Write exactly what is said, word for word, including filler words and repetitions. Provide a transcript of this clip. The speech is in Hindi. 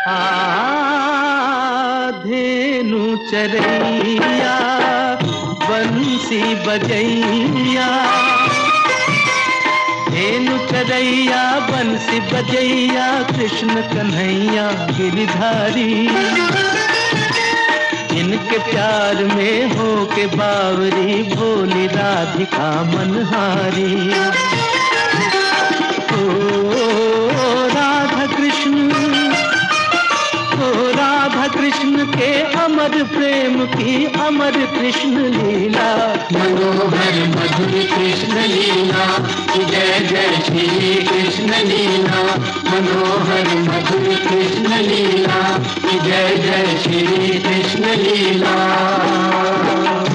धेनु चरैया बंसी बजैया, धेनु चरैया बंसी बजैया, कृष्ण कन्हैया गिरधारी। इनके प्यार में हो के बावरी, भोली राधिका मनहारी। ओ राधा कृष्ण, ओ राधा कृष्ण के अमर प्रेम की अमर कृष्ण लीला। मनोहर मधुर कृष्ण लीला, जय जय श्री कृष्ण लीला। मनोहर मधुर कृष्ण लीला, जय जय श्री कृष्ण लीला।